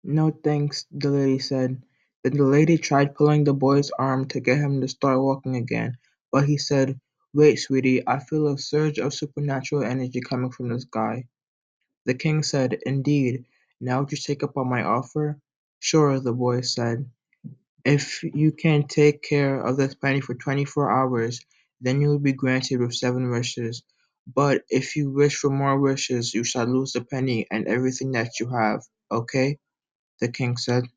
No thanks, the lady said. Then the lady tried pulling the boy's arm to get him to start walking again, but he said, "Wait, sweetie, I feel a surge of supernatural energy coming from the sky." The king said, "Indeed, now would you take up on my offer?" "Sure," the boy said. "If you can take care of this penny for 24 hours, then you will be granted with 7 wishes. But if you wish for more wishes, you shall lose the penny and everything that you have. Okay?" the king said.